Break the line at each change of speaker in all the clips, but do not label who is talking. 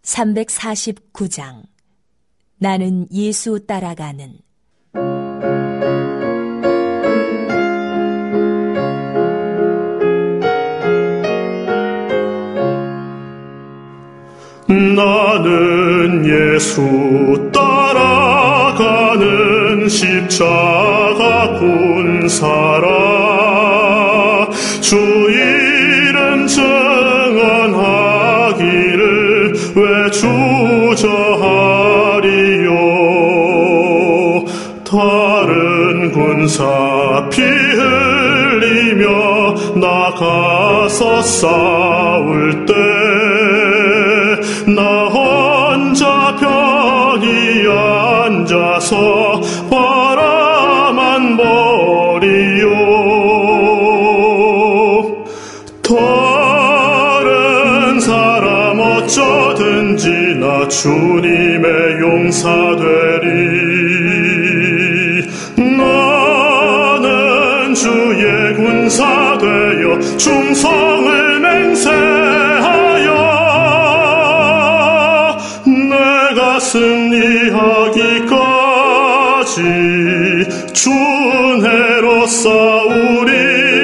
349장. 나는 예수 따라가는.
나는 예수 따라가는 십자가 군사라. 주 이름 증언하기를 왜 주저하리요. 다른 군사 피 흘리며 나가서 싸울 때 나 혼자 편히 앉아서 바라만 보리요. 다른 사람 어쩌든지 나 주님의 용사되리. 나는 주의 군사 되어 충성을 맹세하여 내가 승리하기까지 준해로 싸우리.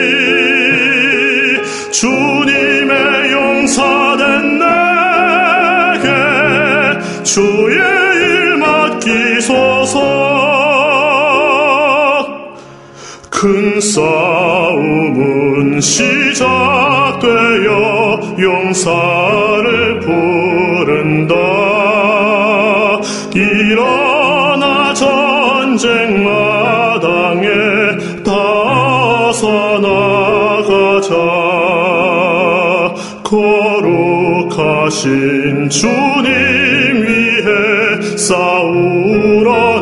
주님의 용사된 내게 주의 일 맡기소서. 큰 싸움은 시작되어 용사를 부른다. 일어나 전쟁 마당에 다서 나가자. 거룩하신 주님 위해 싸우러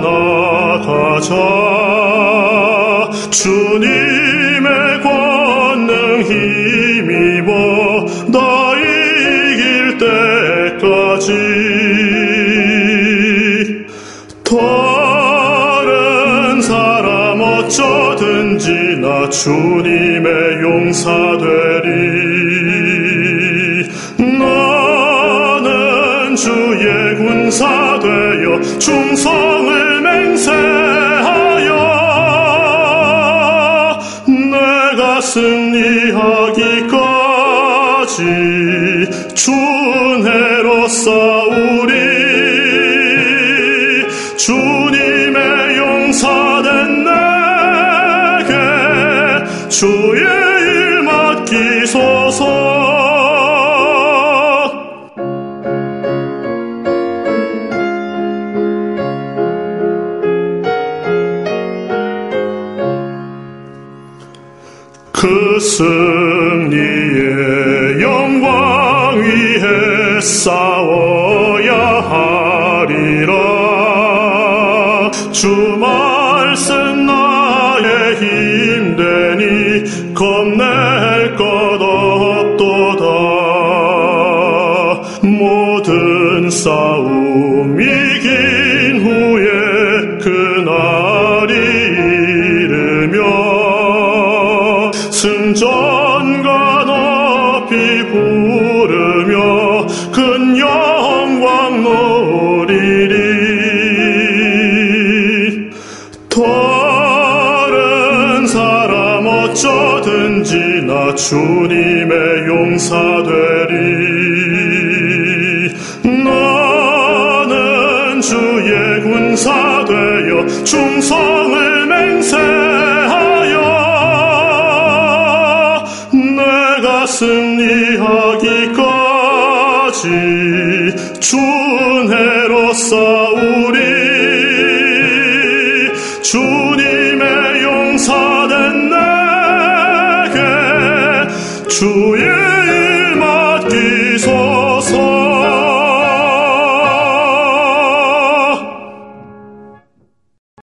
나가자. 주님의 권능 힘입어 나 이길 때까지. 다른 사람 어쩌든지 나 주님의 용사되리. 나는 주의 군사 되어 충성을 맹세하여 내가 승리하기까지 준해로 싸우리. 주님의 용사된 내게 주의 일 맡기소서. 그 승리의 영광 위에 싸워야 하리라. 주 말씀 나의 힘되니 겁낼 것 없도다. 모든 싸움 이긴 후에 그날이 이르며 승전가 높이 부르며 큰 영광 누리리. 다른 사람 어쩌든지 나 주님의 용사되리. 나는 주의 군사 되어 충성을 맹세하여 내가 승리하기까지 준해로 싸우리. 주님의 용사된 내게 주의